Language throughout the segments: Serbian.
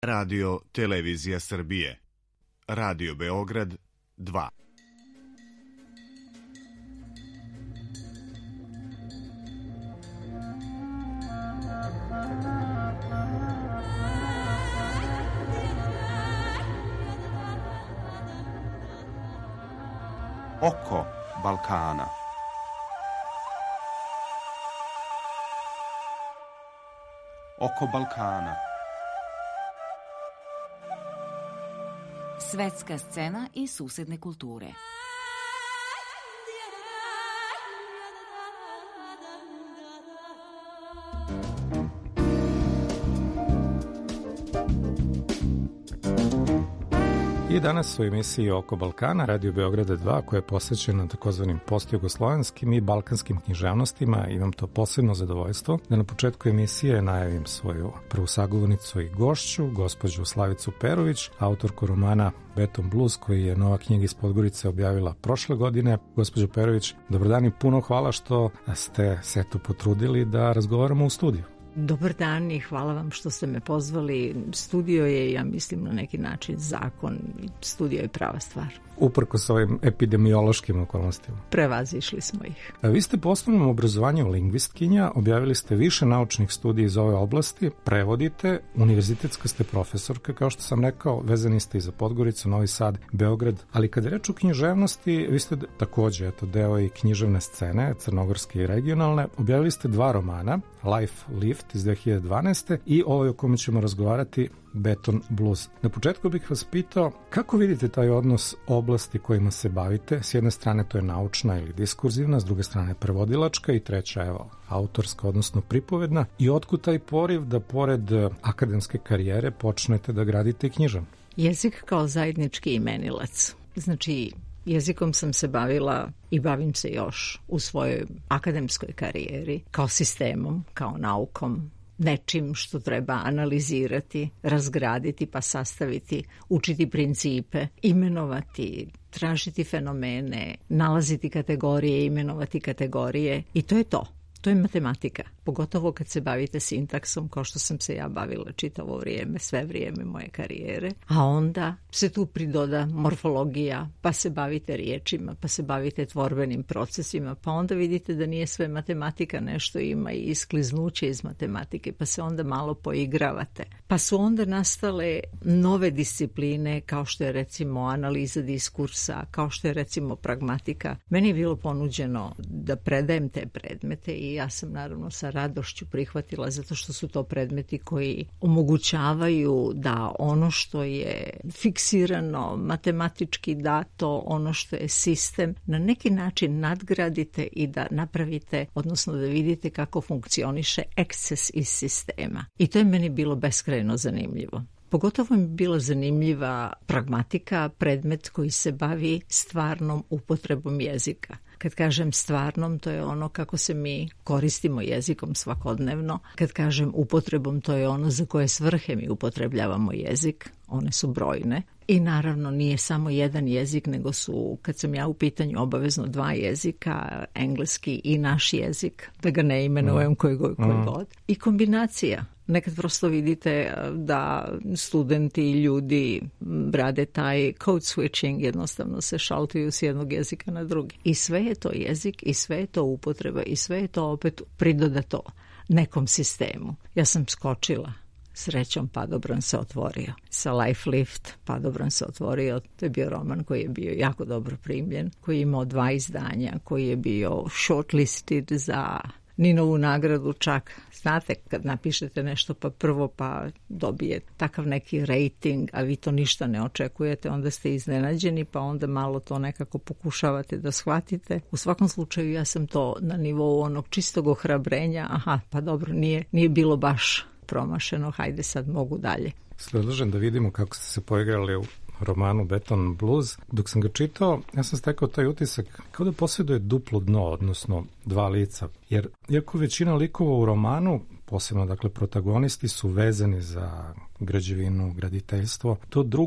Radio Televizija Srbije. Radio Beograd 2. Oko Balkana. Oko Balkana. Svetska scena i susedne kulture. I danas u emisiji Oko Balkana, Radio Beograda 2, koja je posvećena takozvanim postjugoslovenskim i balkanskim književnostima, imam to posebno zadovoljstvo da na početku emisije najavim svoju prvu sagovornicu i gošću, gospođu Slavicu Perović, autorku romana Beton Blues, koji je nova knjiga iz Podgorice objavila prošle godine. Gospođo Perović, dobar dan i puno hvala što ste se tu potrudili da razgovaramo u studiju. Dobar dan i hvala vam što ste me pozvali. Studio je, ja mislim, na neki način zakon. Studio je prava stvar. Uprkos ovim epidemiološkim okolnostima. Prevazišli smo ih. Vi ste po osnovnom obrazovanju lingvistkinja, objavili ste više naučnih studija iz ove oblasti, prevodite, univerzitetska ste profesorka, kao što sam rekao, vezani ste i za Podgoricu, Novi Sad, Beograd, ali kada je reč o književnosti, vi ste takođe deo i književne scene, crnogorske i regionalne, objavili ste 2 romana, Life Lift iz 2012. i ovaj o kome ćemo razgovarati, Beton Blues. Na početku bih vas pitao kako vidite taj odnos oblasti kojima se bavite. S jedne strane to je naučna ili diskurzivna, s druge strane prevodilačka i treća, autorska, odnosno pripovedna. I otkud taj poriv da pored akademske karijere počnete da gradite književno? Jezik kao zajednički imenilac. Znači, jezikom sam se bavila i bavim se još u svojoj akademskoj karijeri kao sistemom, kao naukom, nečim što treba analizirati, razgraditi pa sastaviti, učiti principe, imenovati, tražiti fenomene, nalaziti kategorije, imenovati kategorije i to je to. To je matematika, pogotovo kad se bavite sintaksom, kao što sam se ja bavila čitavo vrijeme, sve vrijeme moje karijere. A onda se tu pridoda morfologija, pa se bavite riječima, pa se bavite tvorbenim procesima, pa onda vidite da nije sve matematika, nešto ima i iskliznuće iz matematike, pa se onda malo poigravate. Pa su onda nastale nove discipline, kao što je recimo analiza diskursa, kao što je recimo pragmatika. Meni je bilo ponuđeno da predajem te predmete i ja sam naravno sa radošću prihvatila, zato što su to predmeti koji omogućavaju da ono što je fiksirano, matematički dato, ono što je sistem, na neki način nadgradite i da napravite, odnosno da vidite kako funkcioniše eksces iz sistema. I to je meni bilo beskrajno zanimljivo. Pogotovo mi je bila zanimljiva pragmatika, predmet koji se bavi stvarnom upotrebom jezika. Kad kažem stvarnom, to je ono kako se mi koristimo jezikom svakodnevno. Kad kažem upotrebom, to je ono za koje svrhe mi upotrebljavamo jezik. One su brojne. I naravno nije samo jedan jezik, nego su, kad sam ja u pitanju, obavezno 2 jezika, engleski i naš jezik, da ga ne imenujem koji god. I kombinacija. Nekad prosto vidite da studenti i ljudi rade taj code switching, jednostavno se šaltuju s jednog jezika na drugi. I sve je to jezik, i sve je to upotreba, i sve je to opet pridodato nekom sistemu. Ja sam skočila. Srećom, padobran se otvorio. Sa Life Lift padobran se otvorio. To je bio roman koji je bio jako dobro primljen, koji je imao 2 izdanja, koji je bio shortlisted za Ninovu nagradu čak. Znate, kad napišete nešto pa prvo pa dobije takav neki rating, a vi to ništa ne očekujete, onda ste iznenađeni, pa onda malo to nekako pokušavate da shvatite. U svakom slučaju ja sam to na nivou onog čistog ohrabrenja, pa dobro, nije bilo baš promašeno, hajde sad mogu dalje. Predlažem da vidimo kako ste se poigrali u romanu Beton Blues. Dok sam ga čitao, ja sam stekao taj utisak kao da posjeduje duplo dno, odnosno 2 lica. Jer iako većina likova u romanu, posebno dakle protagonisti, su vezani za građevinu, graditeljstvo, to drugo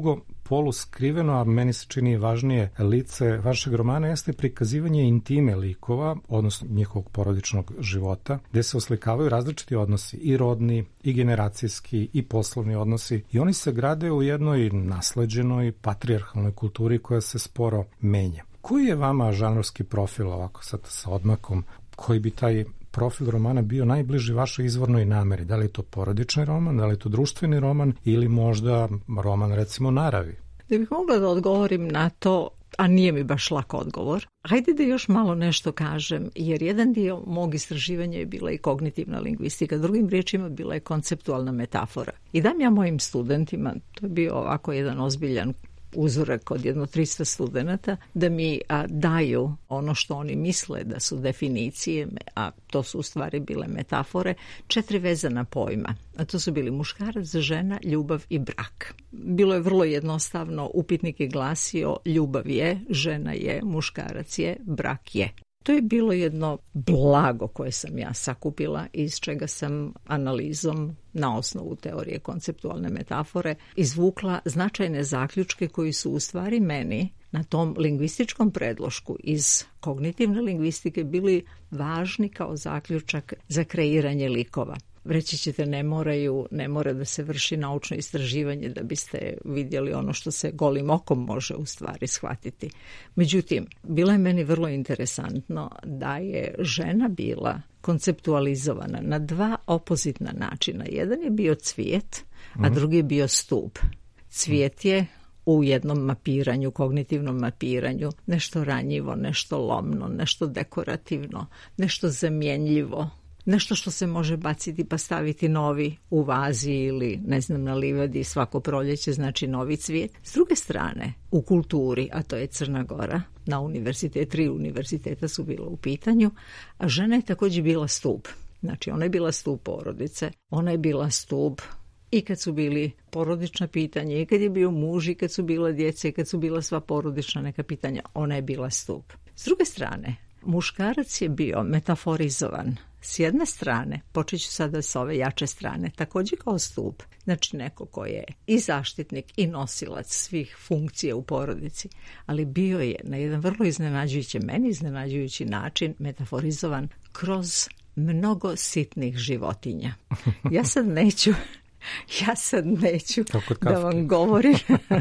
poluskriveno, a meni se čini važnije lice vašeg romana jeste prikazivanje intime likova, odnosno njihovog porodičnog života, gde se oslikavaju različiti odnosi, i rodni, i generacijski, i poslovni odnosi, i oni se grade u jednoj nasleđenoj patrijarhalnoj kulturi koja se sporo menja. Koji je vama žanrovski profil, ovako sad sa odmakom, koji bi taj profil romana bio najbliži vašoj izvornoj nameri? Da li je to porodični roman, da li je to društveni roman ili možda roman, recimo, naravi? Da bih mogla da odgovorim na to, a nije mi baš lak odgovor, hajde da još malo nešto kažem, jer jedan dio mog istraživanja je bila i kognitivna lingvistika, drugim riječima bila je konceptualna metafora. I dam ja mojim studentima, to je bio ovako jedan ozbiljan uzorak od jedno 300 studenata, da mi daju ono što oni misle da su definicije, a to su u stvari bile metafore, 4 vezana pojma. A to su bili muškarac, žena, ljubav i brak. Bilo je vrlo jednostavno, upitnik je glasio ljubav je, žena je, muškarac je, brak je. To je bilo jedno blago koje sam ja sakupila, iz čega sam analizom na osnovu teorije konceptualne metafore izvukla značajne zaključke koji su u stvari meni na tom lingvističkom predlošku iz kognitivne lingvistike bili važni kao zaključak za kreiranje likova. Reći ćete, ne mora da se vrši naučno istraživanje da biste vidjeli ono što se golim okom može u stvari shvatiti. Međutim, bilo je meni vrlo interesantno da je žena bila konceptualizovana na 2 opozitna načina. Jedan je bio cvijet, a drugi je bio stup. Cvijet je u jednom mapiranju, kognitivnom mapiranju, nešto ranjivo, nešto lomno, nešto dekorativno, nešto zamjenljivo, nešto što se može baciti pa staviti novi u vazi ili, ne znam, na livadi svako proljeće, znači novi cvijet. S druge strane, u kulturi, a to je Crna Gora, na univerzitet, 3 univerziteta su bila u pitanju, a žena je također bila stup. Znači, ona je bila stup porodice, ona je bila stup i kad su bili porodična pitanja, i kad je bio muž, i kad su bila djeca, i kad su bila sva porodična neka pitanja, ona je bila stup. S druge strane, muškarac je bio metaforizovan. S jedne strane, počet ću sada s ove jače strane, također kao stup, znači neko ko je i zaštitnik i nosilac svih funkcija u porodici, ali bio je na jedan vrlo iznenađujući način metaforizovan kroz mnogo sitnih životinja. Ja sad neću da vam govorim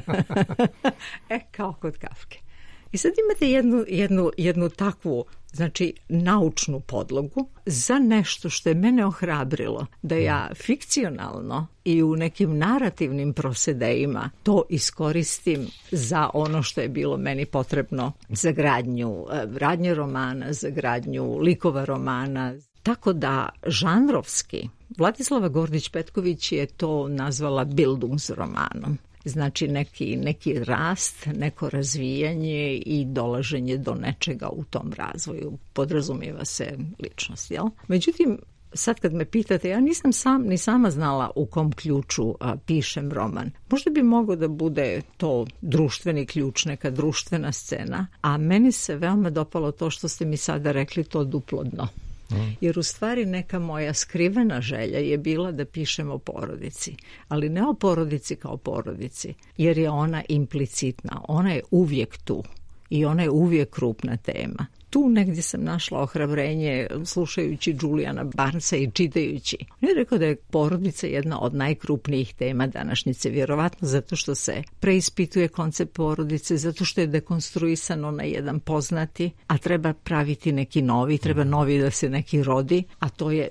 kao kod Kafke. I sad imate jednu takvu, znači, naučnu podlogu za nešto što je mene ohrabrilo da ja fikcionalno i u nekim narativnim prosedejima to iskoristim za ono što je bilo meni potrebno za gradnju romana, za gradnju likova romana. Tako da žanrovski Vladislava Gordić-Petković je to nazvala Bildungsromanom. Znači neki rast, neko razvijanje i dolaženje do nečega u tom razvoju. Podrazumijeva se ličnost, jel? Međutim, sad kad me pitate, ja nisam ni sama znala u kom ključu pišem roman. Možda bi moglo da bude to društveni ključ, neka društvena scena, a meni se veoma dopalo to što ste mi sada rekli, to duplo dno. Jer u stvari neka moja skrivena želja je bila da pišem o porodici, ali ne o porodici kao porodici, jer je ona implicitna, ona je uvijek tu i ona je uvijek krupna tema. Tu negdje sam našla ohrabrenje slušajući Juliana Barnesa i čitajući. On je rekao da je porodica jedna od najkrupnijih tema današnjice, vjerovatno zato što se preispituje koncept porodice, zato što je dekonstruisano na jedan poznati, a treba praviti neki novi, treba novi da se neki rodi, a to je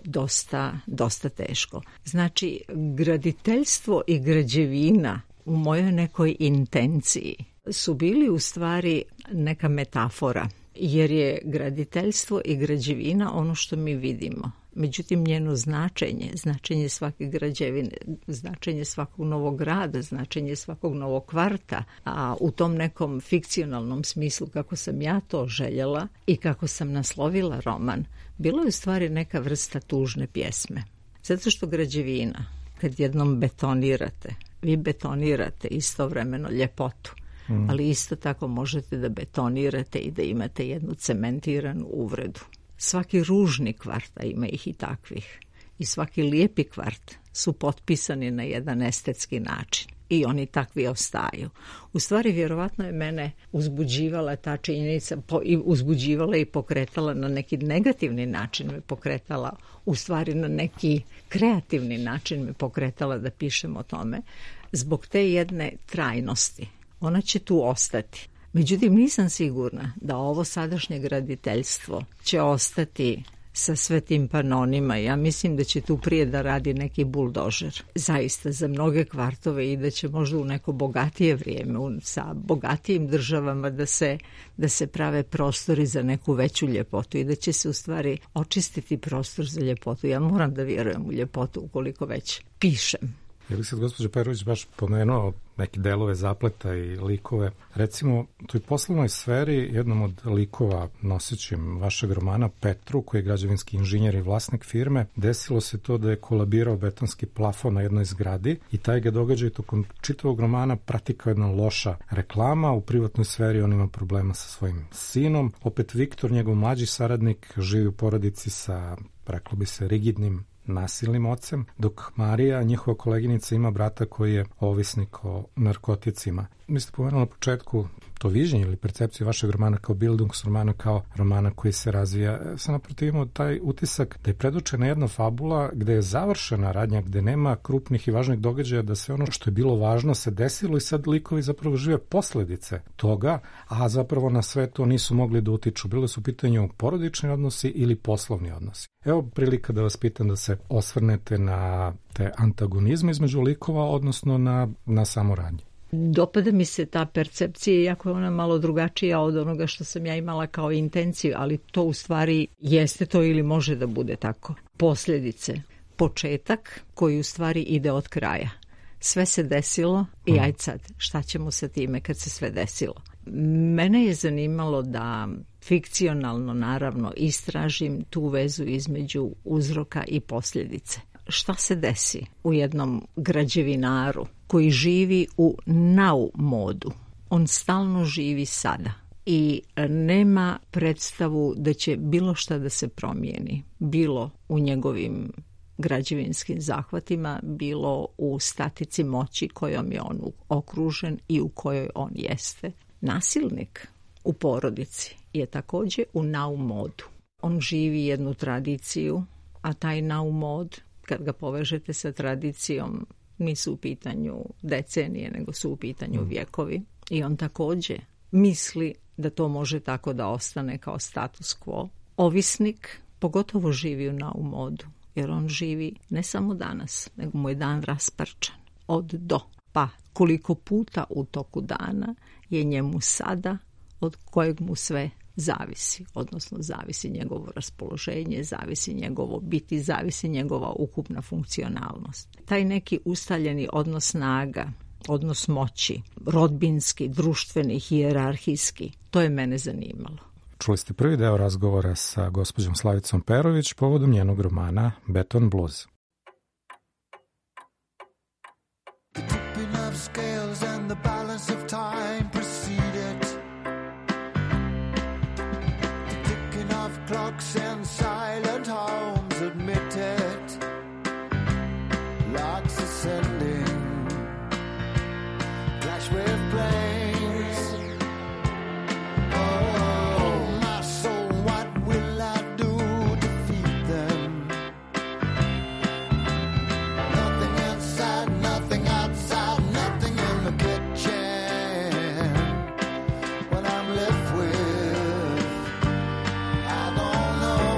dosta teško. Znači, graditeljstvo i građevina u mojoj nekoj intenciji su bili u stvari neka metafora, jer je graditeljstvo i građevina ono što mi vidimo. Međutim, njeno značenje svake građevine, značenje svakog novog grada, značenje svakog novog kvarta, a u tom nekom fikcionalnom smislu kako sam ja to željela i kako sam naslovila roman, bilo je u stvari neka vrsta tužne pjesme. Zato što građevina, kad jednom betonirate, vi betonirate istovremeno ljepotu, ali isto tako možete da betonirate i da imate jednu cementiranu uvredu. Svaki ružni kvart, a ima ih i takvih, i svaki lijepi kvart su potpisani na jedan estetski način. i oni takvi ostaju. U stvari, vjerovatno je mene uzbuđivala ta činjenica, uzbuđivala i pokretala na neki negativni način, me pokretala, u stvari na neki kreativni način me pokretala da pišem o tome, zbog te jedne trajnosti. Ona će tu ostati. Međutim, nisam sigurna da ovo sadašnje graditeljstvo će ostati sa sve tim panonima. Ja mislim da će tu prije da radi neki buldožer. Zaista za mnoge kvartove i da će možda u neko bogatije vrijeme sa bogatijim državama da se prave prostori za neku veću ljepotu i da će se u stvari očistiti prostor za ljepotu. Ja moram da vjerujem u ljepotu ukoliko već pišem. Je li sad gospođa Perović baš pomenuo neke delove zapleta i likove? Recimo, u toj poslovnoj sferi jednom od likova nosećim vašeg romana Petru, koji je građevinski inženjer i vlasnik firme, desilo se to da je kolabirao betonski plafon na jednoj zgradi i taj ga događaj tokom čitavog romana prati kao jedna loša reklama. U privatnoj sferi on ima problema sa svojim sinom. Opet Viktor, njegov mlađi saradnik, živi u porodici sa, reklo bi se, rigidnim nasilnim ocem, dok Marija, njihova koleginica, ima brata koji je ovisnik o narkoticima. Mi ste pomenuli na početku to viđenje ili percepciju vašeg romana kao Bildungsromana, kao romana koji se razvija. Sad naprotiv imamo taj utisak da je predočena jedna fabula gde je završena radnja, gde nema krupnih i važnih događaja, da sve ono što je bilo važno se desilo i sad likovi zapravo žive posledice toga, a zapravo na sve to nisu mogli da utiču. Bilo su u pitanju porodični odnosi ili poslovni odnosi. Evo prilika da vas pitam da se osvrnete na te antagonizme između likova, odnosno na samu radnju. Dopada mi se ta percepcija, iako je ona malo drugačija od onoga što sam ja imala kao intenciju, ali to u stvari jeste to ili može da bude tako. Posljedice, početak koji u stvari ide od kraja. Sve se desilo i ajde sad, šta ćemo sa time kad se sve desilo? Mene je zanimalo da fikcionalno, naravno, istražim tu vezu između uzroka i posljedice. Šta se desi u jednom građevinaru koji živi u now modu? On stalno živi sada i nema predstavu da će bilo šta da se promijeni, bilo u njegovim građevinskim zahvatima, bilo u statici moći kojom je on okružen i u kojoj on jeste. Nasilnik u porodici je također u now modu. On živi jednu tradiciju, a taj now mod, kad ga povežete sa tradicijom, nisu u pitanju decenije, nego su u pitanju vjekovi. I on također misli da to može tako da ostane kao status quo. Ovisnik pogotovo živi u now modu, jer on živi ne samo danas, nego mu je dan rasprčan od do. Pa koliko puta u toku dana je njemu sada od kojeg mu sve zavisi, odnosno zavisi njegovo raspoloženje, zavisi njegovo biti, zavisi njegova ukupna funkcionalnost. Taj neki ustaljeni odnos snaga, odnos moći, rodbinski, društveni, hijerarhijski, to je mene zanimalo. Čuli ste prvi deo razgovora sa gospođom Slavicom Perović povodom njenog romana Beton Blues. Clocks and silent homes admit it. Larks ascending, flash wave planes. Oh, my soul, what will I do to defeat them? Nothing inside, nothing outside, nothing in the kitchen. What I'm left with, I don't know.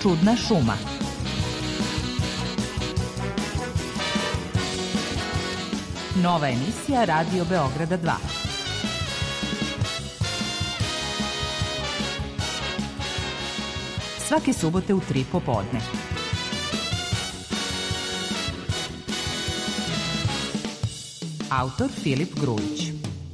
Čudna šuma. Nova emisija Radio Beograda 2. Svake subote u 3 popodne. Autor Filip Grujić.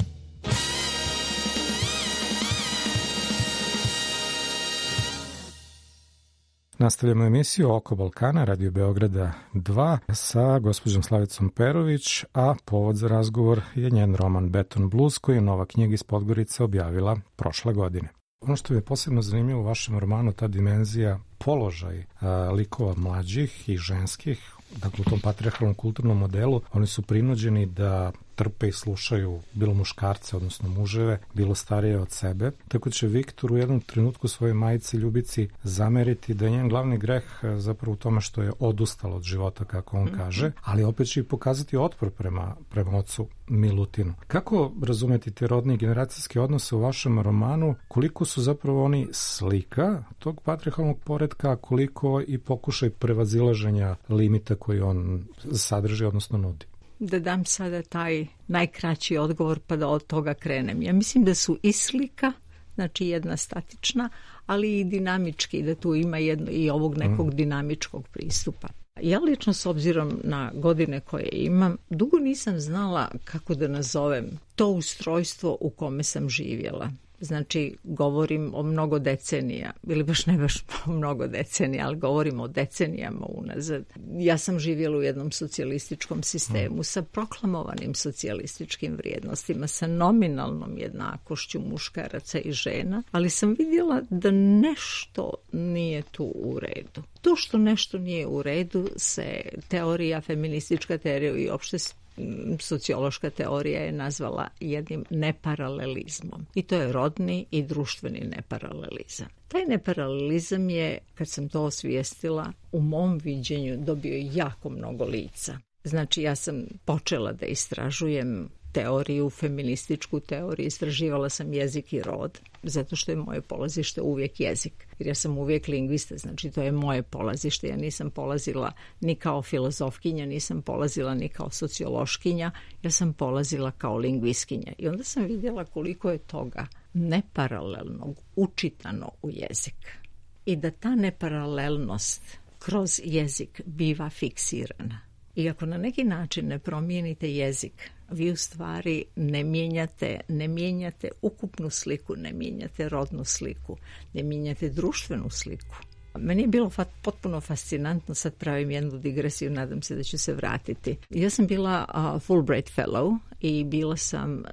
Nastavljamo emisiju Oko Balkana, Radio Beograda 2 sa gospođom Slavicom Perović, a povod za razgovor je njen roman Beton Blues, koji je nova knjiga iz Podgorice objavila prošle godine. Ono što je posebno zanimljivo u vašem romanu, ta dimenzija položaj likova mlađih i ženskih, dakle u tom patrijarhalnom kulturnom modelu, oni su prinuđeni da trpe i slušaju bilo muškarce, odnosno muževe, bilo starije od sebe. Tako će Viktor u jednom trenutku svojoj majici Ljubici zameriti da je njen glavni greh zapravo u tome što je odustala od života, kako on kaže, ali opet će i pokazati otpor prema ocu Milutinu. Kako razumeti te rodne i generacijske odnose u vašem romanu? Koliko su zapravo oni slika tog patrijarhalnog poretka, a koliko i pokušaj prevazilaženja limita koji on sadrži, odnosno nudi? Da dam sada taj najkraći odgovor pa da od toga krenem. Ja mislim da su i slika, znači jedna statična, ali i dinamički, da tu ima jedno i ovog nekog dinamičkog pristupa. Ja lično, s obzirom na godine koje imam, dugo nisam znala kako da nazovem to ustrojstvo u kome sam živjela. Znači, govorim o mnogo decenija, ili baš ne baš mnogo decenija, ali govorim o decenijama unazad. Ja sam živjela u jednom socijalističkom sistemu sa proklamovanim socijalističkim vrijednostima, sa nominalnom jednakošću muškaraca i žena, ali sam vidjela da nešto nije tu u redu. To što nešto nije u redu se teorija, feministička teorija i opšte sociološka teorija je nazvala jednim neparalelizmom. I to je rodni i društveni neparalelizam. Taj neparalelizam je, kad sam to osvijestila, u mom viđenju dobio jako mnogo lica. Znači, ja sam počela da istražujem teoriju, feminističku teoriju, istraživala sam jezik i rod, zato što je moje polazište uvijek jezik. Jer ja sam uvijek lingvista, znači to je moje polazište. Ja nisam polazila ni kao filozofkinja, nisam polazila ni kao sociološkinja, ja sam polazila kao lingvistkinja. I onda sam vidjela koliko je toga neparalelnog učitano u jezik. I da ta neparalelnost kroz jezik biva fiksirana. I ako na neki način ne promijenite jezik, vi u stvari ne mijenjate ukupnu sliku, ne mijenjate rodnu sliku, ne mijenjate društvenu sliku. Meni je bilo potpuno fascinantno, sad pravim jednu digresiju, nadam se da ću se vratiti. Ja sam bila Fulbright Fellow i bila sam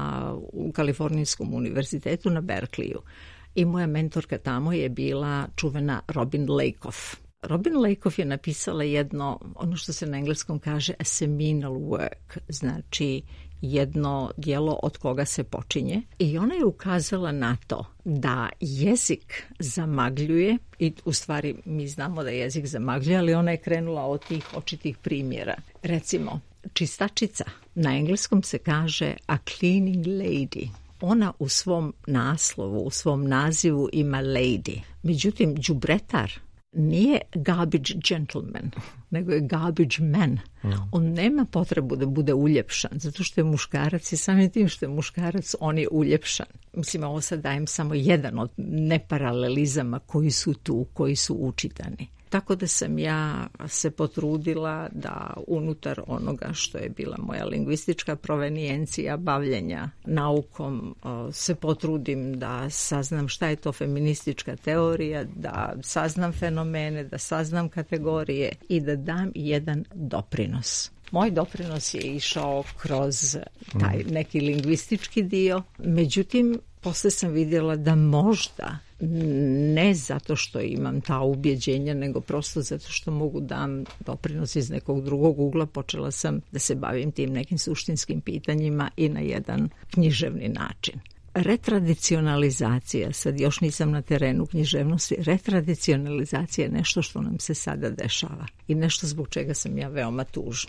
u Kalifornijskom univerzitetu na Berkeleyu. I moja mentorka tamo je bila čuvena Robin Lakoff. Robin Lakoff je napisala jedno, ono što se na engleskom kaže a seminal work, znači jedno djelo od koga se počinje. I ona je ukazala na to da jezik zamagljuje, i u stvari mi znamo da jezik zamagljuje, ali ona je krenula od tih očitih primjera. Recimo, čistačica, na engleskom se kaže a cleaning lady. Ona u svom naslovu, u svom nazivu ima lady. Međutim, đubretar nije garbage gentleman, nego je garbage man. On nema potrebu da bude uljepšan, zato što je muškarac i samim tim što je muškarac, on je uljepšan. Mislim, ovo sad dajem samo jedan od neparalelizama koji su tu, koji su učitani. Tako da sam ja se potrudila da unutar onoga što je bila moja lingvistička provenijencija bavljenja naukom se potrudim da saznam šta je to feministička teorija, da saznam fenomene, da saznam kategorije i da dam jedan doprinos. Moj doprinos je išao kroz taj neki lingvistički dio, međutim, posle sam vidjela da možda ne zato što imam ta ubjeđenja, nego prosto zato što mogu dam doprinos iz nekog drugog ugla. Počela sam da se bavim tim nekim suštinskim pitanjima i na jedan književni način. Retradicionalizacija, sad još nisam na terenu književnosti, retradicionalizacija je nešto što nam se sada dešava i nešto zbog čega sam ja veoma tužna.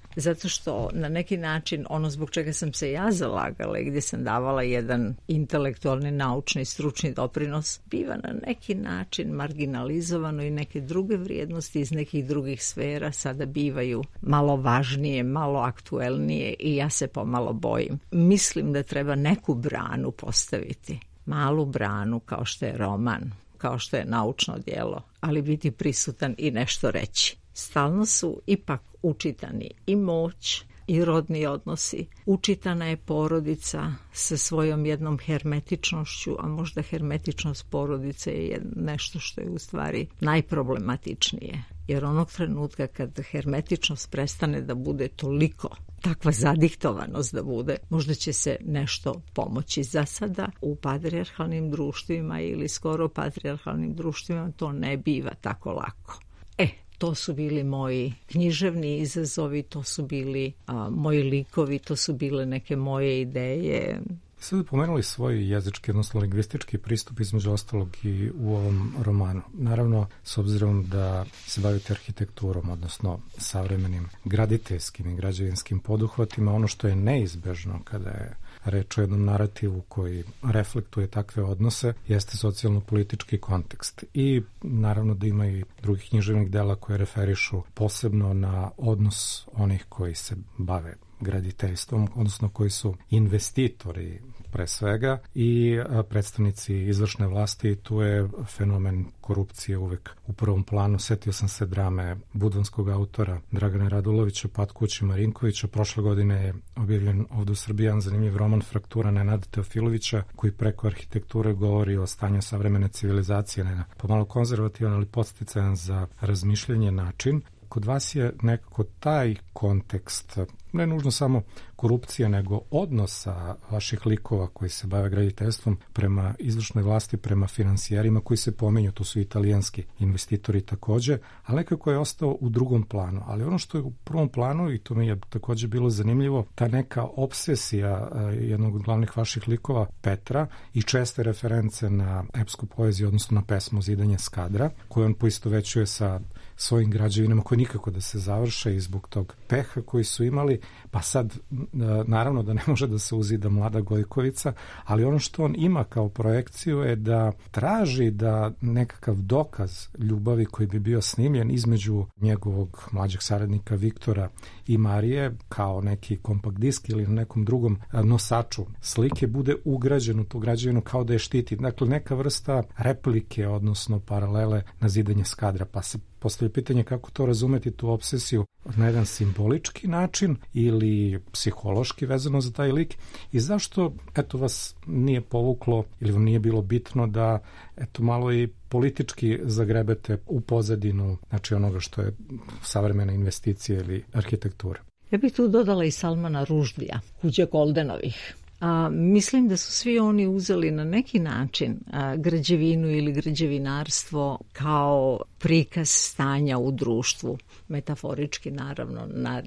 Zato što na neki način ono zbog čega sam se ja zalagala i gdje sam davala jedan intelektualni, naučni, stručni doprinos, biva na neki način marginalizovano i neke druge vrijednosti iz nekih drugih sfera sada bivaju malo važnije, malo aktuelnije i ja se pomalo bojim. Mislim da treba neku branu postaviti, malu branu kao što je roman, kao što je naučno djelo, ali biti prisutan i nešto reći. Stalno su ipak učitani i moć i rodni odnosi. Učitana je porodica sa svojom jednom hermetičnošću, a možda hermetičnost porodice je nešto što je u stvari najproblematičnije. Jer onog trenutka kad hermetičnost prestane da bude toliko, takva zadiktovanost da bude, možda će se nešto pomoći. Za sada u patrijarhalnim društvima ili skoro patrijarhalnim društvima to ne biva tako lako. To su bili moji književni izazovi, to su bili moji likovi, to su bile neke moje ideje. Sada pomenuli svoj jezički, odnosno lingvistički pristup između ostalog i u ovom romanu. Naravno, s obzirom da se bavite arhitekturom, odnosno savremenim graditeljskim i građevinskim poduhvatima, ono što je neizbežno kada je reč o jednom narativu koji reflektuje takve odnose jeste socijalno-politički kontekst. I naravno da ima i drugih književnih dela koje referišu posebno na odnos onih koji se bave graditeljstvom, odnosno koji su investitori pre svega i predstavnici izvršne vlasti. Tu je fenomen korupcije uvek u prvom planu. Setio sam se drame budvanskog autora Dragana Radulovića, Pad kući Marinkovića. Prošle godine je objavljen ovdje u Srbiji jedan zanimljiv roman Fraktura Nenada Teofilovića, koji preko arhitekture govori o stanju savremene civilizacije na pomalo konzervativan, ali podsticajan za razmišljanje način. Kod vas je nekako taj kontekst, ne nužno samo korupcija, nego odnosa vaših likova koji se bave graditeljstvom prema izvršnoj vlasti, prema finansijerima koji se pominju, to su italijanski investitori takođe, ali nekako je ostao u drugom planu. Ali ono što je u prvom planu, i to mi je takođe bilo zanimljivo, ta neka obsesija jednog od glavnih vaših likova, Petra, i česte reference na epsku poeziju, odnosno na pesmu Zidanje Skadra, koju on poistovećuje sa svojim građevinama koji nikako da se završe i zbog tog peha koji su imali, pa sad naravno da ne može da se uzida Mlada Gojkovica, ali ono što on ima kao projekciju je da traži da nekakav dokaz ljubavi koji bi bio snimljen između njegovog mlađeg saradnika Viktora i Marije kao neki kompakt disk ili na nekom drugom nosaču slike bude ugrađen u tu građevinu kao da je štiti. Dakle, neka vrsta replike, odnosno paralele na Zidanje Skadra, pa se postavlja pitanje kako to razumeti, tu obsesiju na jedan simbolički način ili psihološki vezano za taj lik i zašto vas nije povuklo ili vam nije bilo bitno da malo i politički zagrebete u pozadinu, znači onoga što je savremena investicija ili arhitektura. Ja bih tu dodala i Salmana Ruždija, Kuđe Goldenovih. Mislim da su svi oni uzeli na neki način građevinu ili građevinarstvo kao prikaz stanja u društvu, metaforički naravno,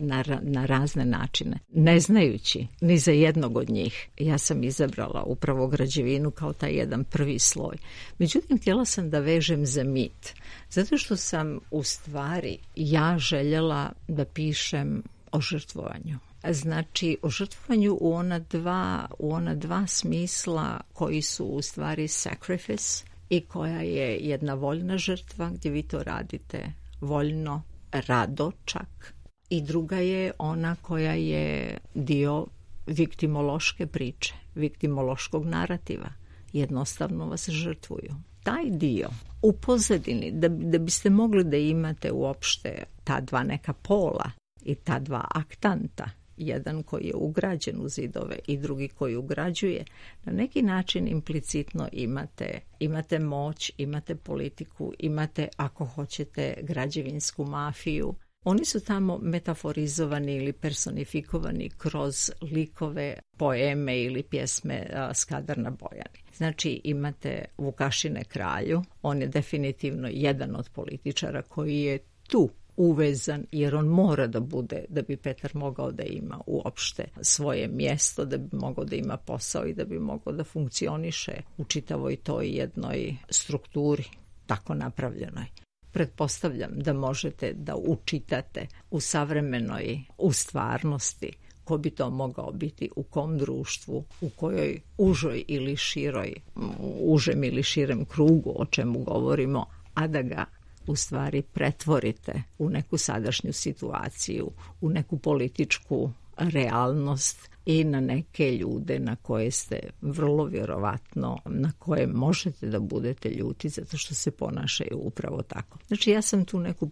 na razne načine. Ne znajući ni za jednog od njih, ja sam izabrala upravo građevinu kao taj jedan prvi sloj. Međutim, htjela sam da vežem za mit, zato što sam u stvari ja željela da pišem o žrtvovanju. Znači, o žrtvovanju u ona dva smisla koji su u stvari sacrifice i koja je jedna voljna žrtva gdje vi to radite voljno, rado čak. I druga je ona koja je dio viktimološke priče, viktimološkog narativa. Jednostavno vas žrtvuju. Taj dio u pozadini, da biste mogli da imate uopšte ta dva neka pola i ta dva aktanta, jedan koji je ugrađen u zidove i drugi koji ugrađuje, na neki način implicitno imate moć, imate politiku, imate, ako hoćete, građevinsku mafiju. Oni su tamo metaforizovani ili personifikovani kroz likove, poeme ili pjesme Skadar na Bojani. Znači, imate Vukašine kralju, on je definitivno jedan od političara koji je tu uvezan, jer on mora da bude, da bi Petar mogao da ima uopšte svoje mjesto, da bi mogao da ima posao i da bi mogao da funkcioniše u čitavoj toj jednoj strukturi, tako napravljenoj. pretpostavljam da možete da učitate u savremenoj, u stvarnosti, ko bi to mogao biti, u kom društvu, u kojoj užoj ili široj, užem ili širem krugu, o čemu govorimo, a da ga u stvari pretvorite u neku sadašnju situaciju, u neku političku realnost i na neke ljude na koje ste vrlo vjerovatno, na koje možete da budete ljuti zato što se ponašaju upravo tako. Znači ja sam tu neku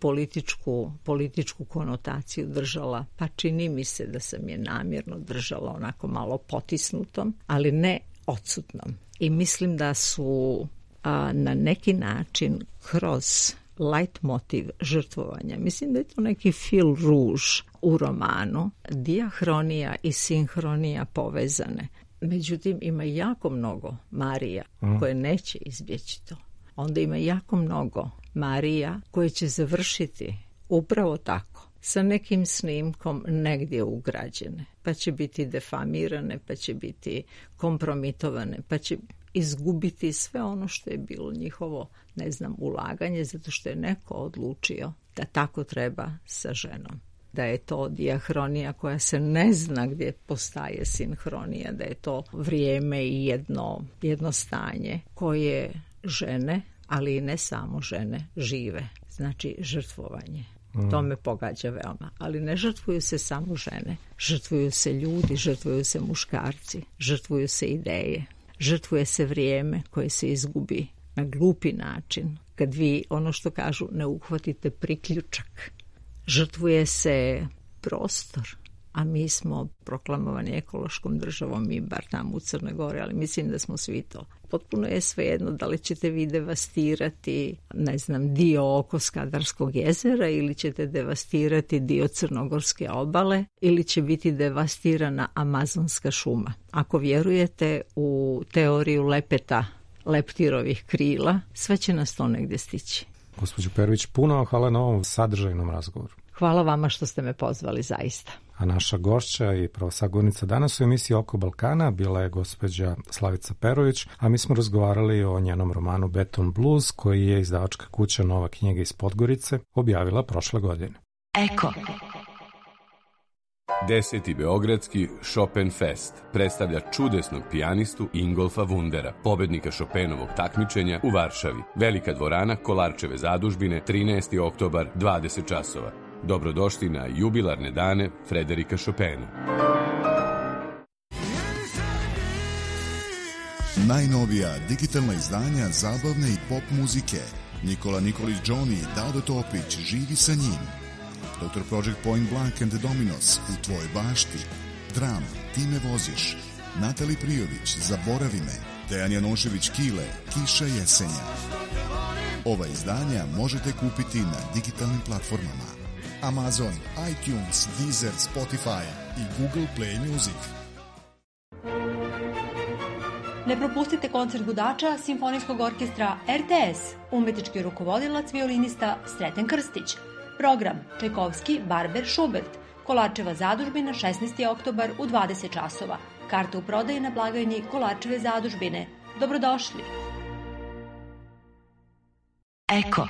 političku konotaciju držala, pa čini mi se da sam je namjerno držala onako malo potisnutom, ali ne odsutnom. I mislim da su na neki način kroz leitmotiv žrtvovanja, mislim da je to neki fil ruž u romanu, dijahronija i sinhronija povezane. Međutim, ima jako mnogo Marija koje neće izbjeći to. Onda ima jako mnogo Marija koje će završiti upravo tako, sa nekim snimkom negdje ugrađene, pa će biti defamirane, pa će biti kompromitovane, pa će izgubiti sve ono što je bilo njihovo, ne znam, ulaganje, zato što je neko odlučio da tako treba sa ženom. Da je to dijahronija koja se ne zna gdje postaje sinhronija, da je to vrijeme i jedno stanje koje žene, ali i ne samo žene, žive. Znači žrtvovanje. To me pogađa veoma. Ali ne žrtvuju se samo žene. Žrtvuju se ljudi, žrtvuju se muškarci, žrtvuju se ideje. Žrtvuje se vrijeme koje se izgubi na glupi način, kad vi, ono što kažu, ne uhvatite priključak. Žrtvuje se prostor, a mi smo proklamovani ekološkom državom, mi bar tamo u Crnoj Gori, ali mislim da smo svi to. Potpuno je svejedno da li ćete vi devastirati, ne znam, dio oko Skadarskog jezera ili ćete devastirati dio Crnogorske obale ili će biti devastirana Amazonska šuma. Ako vjerujete u teoriju lepeta, leptirovih krila, sve će nas to negdje stići. Gospođo Perović, puno hvala na ovom sadržajnom razgovoru. Hvala vama što ste me pozvali, zaista. A naša gošća i prva sagovornica danas u emisiji Oko Balkana bila je gospođa Slavica Perović, a mi smo razgovarali o njenom romanu Beton Blues, koji je izdavačka kuća Nova knjiga iz Podgorice objavila prošle godine. Eko. 10. Beogradski Chopin Fest predstavlja čudesnog pijanistu Ingolfa Wundera, pobednika Chopinovog takmičenja u Varšavi. Velika dvorana Kolarčeve zadužbine, 13. oktobar, 20 časova. Dobrodošli na jubilarne dane Frederika Chopina. Najnovija digitalna izdanja zabavne i pop muzike. Nikola Nikolić Johnny, Dado Topić, živi sa njim. Dr. Project Point Blank and the Dominos, U tvojoj bašti. Dram, Ti me voziš. Natali Prijović, Zaboravi me. Dejan Janošević Kile, Kiša jesenja. Ova izdanja možete kupiti na digitalnim platformama Amazon, iTunes, Deezer, Spotify i Google Play Music. Ne propustite koncert gudača Simfonijskog orkestra RTS, umetnički rukovodilac violinista Sreten Krstić. Program Čajkovski, Barber, Schubert, Kolarčeva zadužbina, 16. oktobar u 20 časova. Karte u prodaji na blagajni Kolarčeve zadužbine. Dobrodošli! Eko.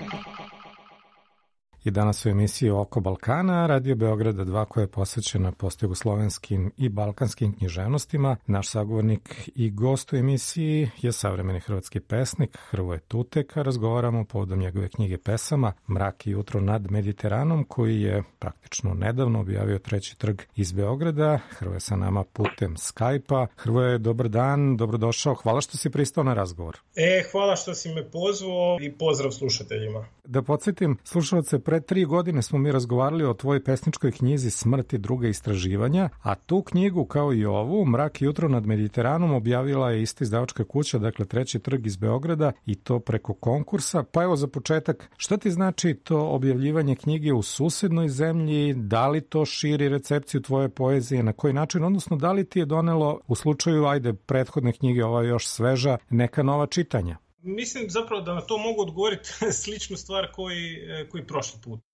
I danas u emisiji Oko Balkana, Radio Beograda 2, koja je posvećena postjugoslovenskim i balkanskim književnostima. Naš sagovornik i gost u emisiji je savremeni hrvatski pesnik Hrvoje Tutek, a razgovaramo povodom njegove knjige pesama Mrak i jutro nad Mediteranom, koji je praktično nedavno objavio Treći trg iz Beograda. Hrvoje sa nama putem Skype-a. Hrvoje, dobar dan, dobrodošao. Hvala što si pristao na razgovor. Hvala što si me pozvao i pozdrav slušateljima. Da podsjetim slušalce, pre 3 godine smo mi razgovarali o tvojoj pesničkoj knjizi Smrt i druga istraživanja, a tu knjigu, kao i ovu, Mrak i jutro nad Mediteranom, objavila je ista izdavačka kuća, dakle Treći trg iz Beograda, i to preko konkursa. Pa evo za početak, šta ti znači to objavljivanje knjige u susednoj zemlji? Da li to širi recepciju tvoje poezije? Na koji način? Odnosno, da li ti je donelo, u slučaju, prethodne knjige, ova još sveža, neka nova čitanja? Mislim zapravo da na to mogu odgovoriti sličnu stvar koji prošli put.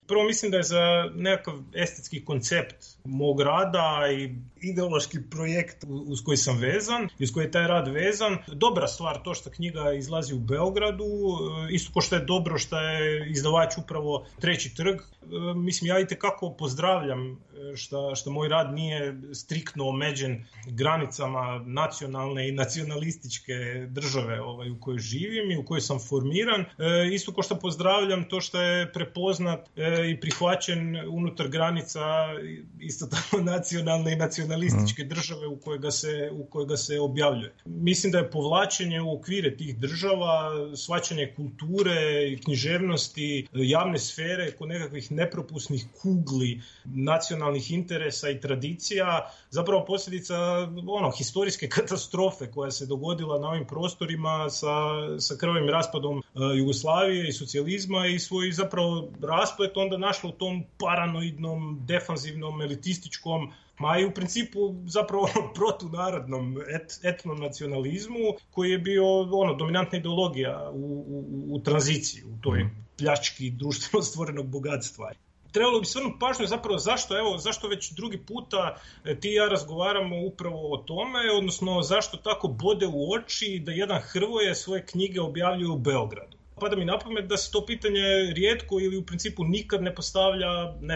Prvo mislim da je za nekakav estetski koncept mog rada i ideološki projekt uz koji sam vezan, uz koji je taj rad vezan, dobra stvar to što knjiga izlazi u Beogradu, isto ko što je dobro što je izdavač upravo Treći trg. Mislim, ja itekako pozdravljam što moj rad nije striktno omeđen granicama nacionalne i nacionalističke države u kojoj živim i u kojoj sam formiran. Isto ko što pozdravljam to što je prepoznat i prihvaćen unutar granica isto tako nacionalne i nacionalističke države u kojega se objavljuje. Mislim da je povlačenje u okvire tih država, shvaćanje kulture i književnosti, javne sfere kod nekakvih nepropusnih kugli nacionalnih interesa i tradicija, zapravo posljedica historijske katastrofe koja se dogodila na ovim prostorima sa krvavim raspadom Jugoslavije i socijalizma i svoj zapravo rasplet onda našla u tom paranoidnom, defanzivnom, elitističkom, ma i u principu zapravo protunarodnom etnonacionalizmu koji je bio dominantna ideologija u tranziciji, u toj pljački društveno stvorenog bogatstva. Trebalo bi svrnuti pažnju zapravo zašto već drugi puta ti i ja razgovaramo upravo o tome, odnosno zašto tako bode u oči da jedan Hrvoje svoje knjige objavljuje u Beogradu. Pada mi na pamet da se to pitanje rijetko ili u principu nikad ne postavlja,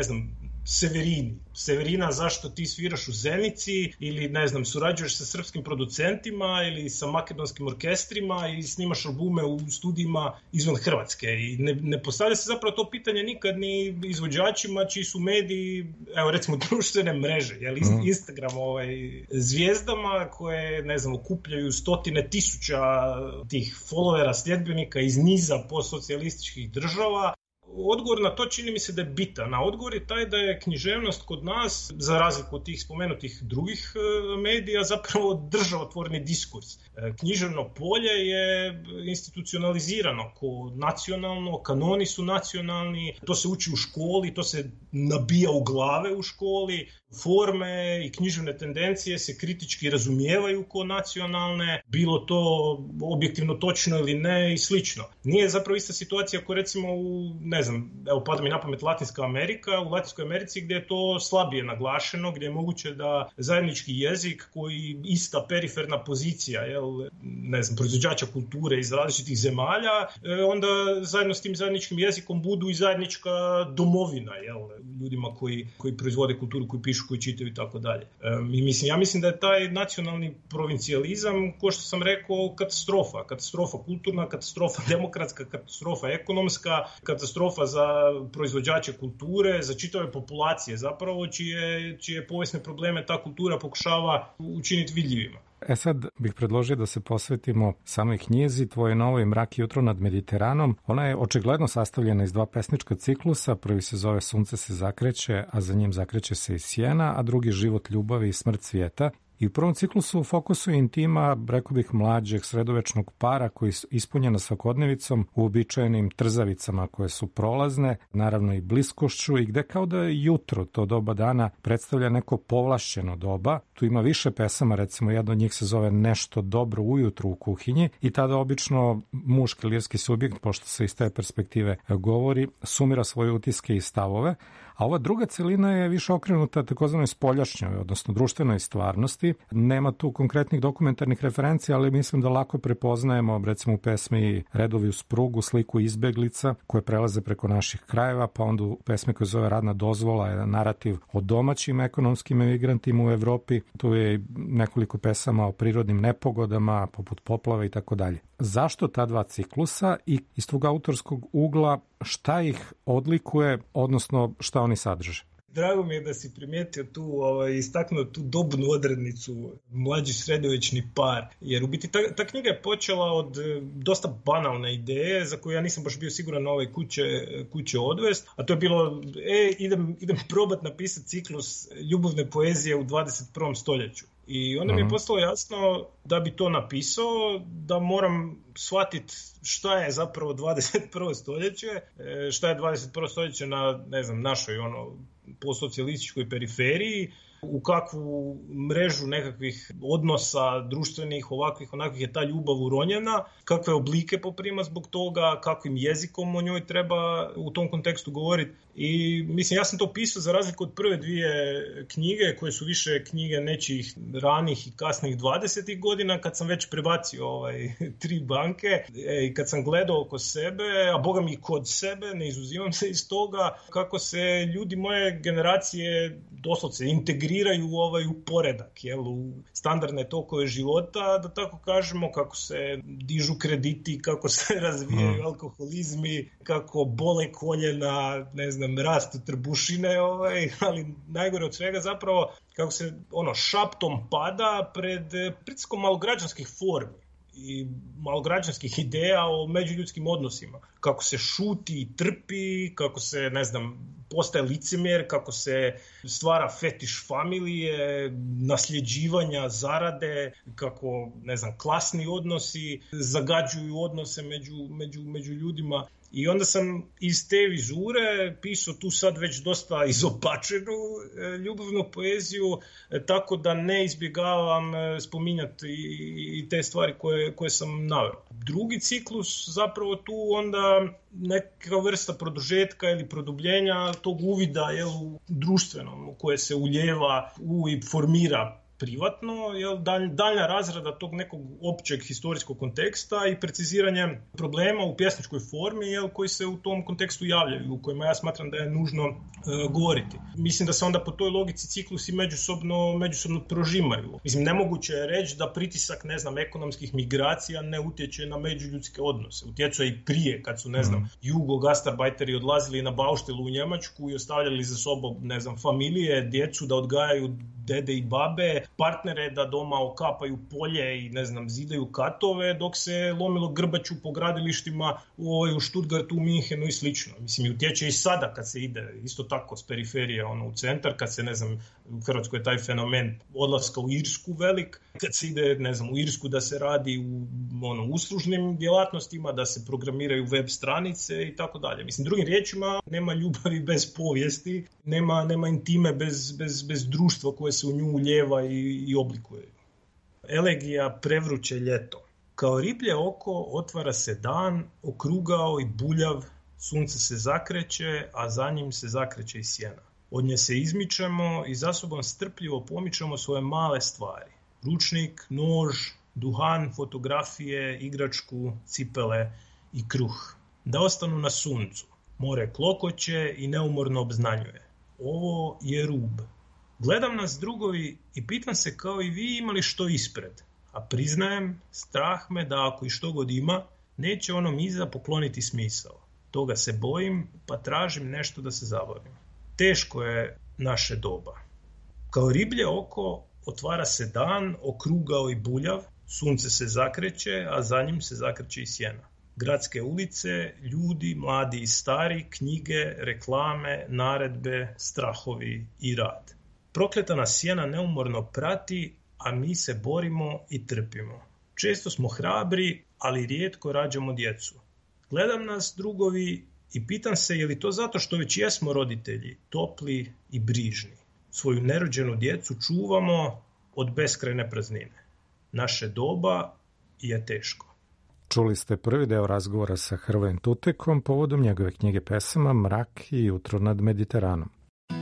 Severina, zašto ti sviraš u Zenici ili, surađuješ sa srpskim producentima ili sa makedonskim orkestrima i snimaš albume u studijima izvan Hrvatske. I ne postavlja se zapravo to pitanje nikad ni izvođačima čiji su mediji, recimo društvene mreže, Instagram, zvijezdama koje, okupljaju stotine tisuća tih followera, sljedbenika iz niza postsocijalističkih država. Odgovor na to čini mi se da je bitan. A odgovor je taj da je književnost kod nas, za razliku od tih spomenutih drugih medija, zapravo državotvorni diskurs. Književno polje je institucionalizirano ko nacionalno, kanoni su nacionalni, to se uči u školi, to se nabija u glave u školi, forme i književne tendencije se kritički razumijevaju ko nacionalne, bilo to objektivno točno ili ne i slično. Nije zapravo ista situacija ako recimo pada mi na pamet Latinska Amerika, u Latinskoj Americi gdje je to slabije naglašeno, gdje je moguće da zajednički jezik koji ista periferna pozicija, proizvođača kulture iz različitih zemalja, onda zajedno s tim zajedničkim jezikom budu i zajednička domovina, ljudima koji proizvode kulturu, koji pišu, koji čitaju i tako dalje. Ja mislim da je taj nacionalni provincijalizam, ko što sam rekao, katastrofa kulturna, katastrofa demokratska, katastrofa ekonomska, katastrofa za proizvođače kulture, za čitave populacije zapravo, čije povijesne probleme ta kultura pokušava učiniti vidljivima. Sad bih predložio da se posvetimo samoj knjizi Tvoje novo i Mrak i jutro nad Mediteranom. Ona je očigledno sastavljena iz dva pesnička ciklusa. Prvi se zove Sunce se zakreće, a za njim zakreće se i sjena, a drugi Život ljubavi i smrt svijeta. I u prvom ciklusu u fokusu je intima, rekao bih, mlađeg sredovečnog para koji su ispunjena svakodnevicom, uobičajenim trzavicama koje su prolazne, naravno i bliskošću, i gde kao da je jutro, to doba dana, predstavlja neko povlašćeno doba. Tu ima više pesama, recimo jedna od njih se zove Nešto dobro ujutru u kuhinji i tada obično muški lirski subjekt, pošto se iz te perspektive govori, sumira svoje utiske i stavove. A ova druga celina je više okrenuta takozvanoj spoljašnjoj, odnosno društvenoj stvarnosti. Nema tu konkretnih dokumentarnih referencija, ali mislim da lako prepoznajemo, recimo u pesmi Redovi uz prugu, sliku izbeglica koje prelaze preko naših krajeva, pa onda u pesmi koja zove Radna dozvola je narativ o domaćim ekonomskim emigrantima u Evropi. Tu je nekoliko pesama o prirodnim nepogodama, poput poplave i tako dalje. Zašto ta dva ciklusa i iz tvog autorskog ugla šta ih odlikuje, odnosno šta oni sadrže? Drago mi je da si primijetio tu, istaknuo tu dobnu odrednicu mlađi sredovečni par, jer u biti ta knjiga je počela od dosta banalne ideje za koju ja nisam baš bio siguran na ove kuće odvest, a to je bilo, idem probat napisati ciklus ljubavne poezije u 21. stoljeću. I onda mi je postalo jasno da bi to napisao, da moram shvatiti šta je zapravo 21. stoljeće, šta je 21. stoljeće na, našoj postsocijalističkoj periferiji, u kakvu mrežu nekakvih odnosa društvenih, ovakvih, onakvih je ta ljubav uronjena, kakve oblike poprima zbog toga, kakvim jezikom o njoj treba u tom kontekstu govoriti. I mislim, ja sam to pisao za razliku od prve dvije knjige, koje su više knjige nečijih ranih i kasnih 20. godina, kad sam već prebacio 3 banke i kad sam gledao oko sebe, a boga mi i kod sebe, ne izuzimam se iz toga, kako se ljudi moje generacije doslovce integriraju u poredak, u standardne tokove života, da tako kažemo, kako se dižu krediti, kako se razvijaju alkoholizmi, kako bole koljena, ne znam, rastu trbušine, ali najgore od svega zapravo kako se šaptom pada pred pritiskom malograđanskih formi i malograđanskih ideja o međuljudskim odnosima. Kako se šuti i trpi, kako se, ne znam, postaje licemjer, kako se stvara fetiš familije, nasljeđivanja, zarade, kako, ne znam, klasni odnosi zagađuju odnose među ljudima. I onda sam iz te vizure pisao tu sad već dosta izopačenu ljubavnu poeziju, tako da ne izbjegavam spominjati i te stvari koje sam naveo. Drugi ciklus zapravo tu onda neka vrsta produžetka ili produbljenja tog uvida u društvenom koje se uljeva i formira privatno, daljna razrada tog nekog općeg historijskog konteksta i preciziranje problema u pjesničkoj formi koji se u tom kontekstu javljaju, u kojima ja smatram da je nužno govoriti. Mislim da se onda po toj logici ciklusi međusobno prožimaju. Mislim, nemoguće je reći da pritisak, ne znam, ekonomskih migracija ne utječe na međuljudske odnose. Utjecuje i prije, kad su, ne znam, jugo-gastarbajteri odlazili na bauštelu u Njemačku i ostavljali za sobom, ne znam, familije, djecu da odgajaju dede i babe, partnere da doma okapaju polje i, ne znam, zidaju katove, dok se lomilo grbaču po gradilištima u Stuttgartu, u Minhenu i slično. Mislim, i utječe i sada kad se ide isto tako s periferije u centar, kad se, ne znam, u Hrvatskoj je taj fenomen odlaska u Irsku velik, kad se ide, ne znam, u Irsku da se radi u uslužnim djelatnostima, da se programiraju web stranice i tako dalje. Mislim, drugim riječima, nema ljubavi bez povijesti, nema intime bez društva koje se u nju uljeva i oblikuje. Elegija prevruće ljeto. Kao riblje oko otvara se dan, okrugao i buljav, sunce se zakreće, a za njim se zakreće i sjena. Od nje se izmičemo i za sobom strpljivo pomičemo svoje male stvari. Ručnik, nož, duhan, fotografije, igračku, cipele i kruh. Da ostanu na suncu. More klokoće i neumorno obznanjuje. Ovo je rub. Gledam nas drugovi i pitam se kao i vi imali što ispred. A priznajem, strah me da ako i što god ima, neće onom iza pokloniti smisao. Toga se bojim, pa tražim nešto da se zabavim. Teško je naše doba. Kao riblje oko otvara se dan, okrugao i buljav, sunce se zakreće, a za njim se zakreće i sjena. Gradske ulice, ljudi, mladi i stari, knjige, reklame, naredbe, strahovi i rad. Prokleta nas sjena neumorno prati, a mi se borimo i trpimo. Često smo hrabri, ali rijetko rađamo djecu. Gledam nas drugovi i pitam se je li to zato što već jesmo roditelji, topli i brižni. Svoju nerođenu djecu čuvamo od beskrajne praznine. Naše doba je teško. Čuli ste prvi deo razgovora sa Hrvojem Tutekom povodom njegove knjige pesama Mrak i jutro nad Mediteranom.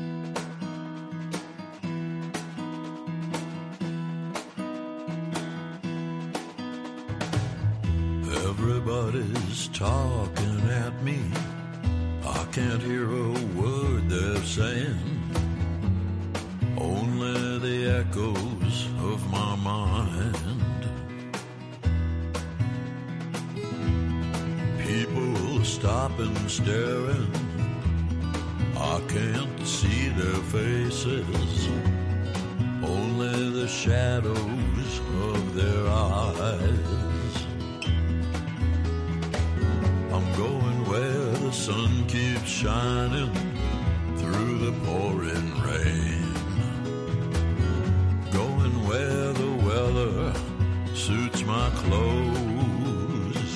Everybody's talking at me. I can't hear a word they're saying. Only the echoes of my mind. People stopping, staring. I can't see their faces. Only the shadows of their eyes. I'm going where the sun keeps shining through the pouring rain. Going where the weather suits my clothes.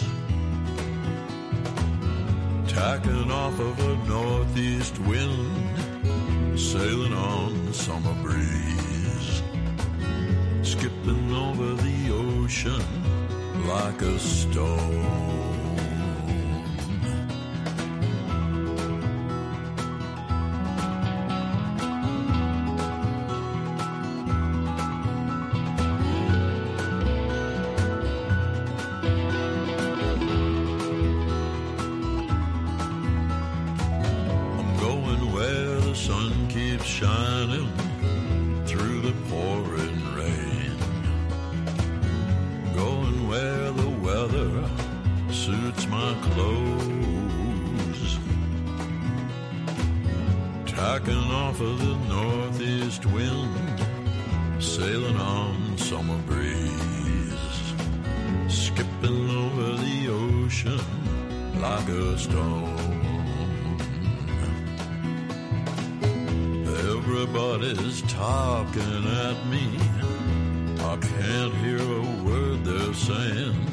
Tacking off of a northeast wind, sailing on summer breeze, skipping over the ocean like a stone. Shining through the pouring rain, going where the weather suits my clothes, tacking off of the northeast wind, sailing on summer breeze, skipping over the ocean like a stone. Everybody's talking at me, I can't hear a word they're saying,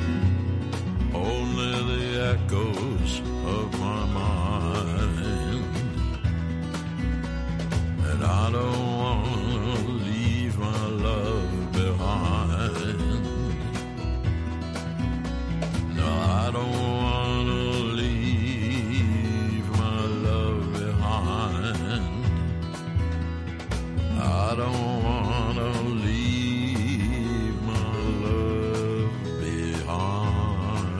only the echoes of my mind. And I don't want to leave my love behind. No, I don't want to leave my love behind. I don't want to leave my love behind.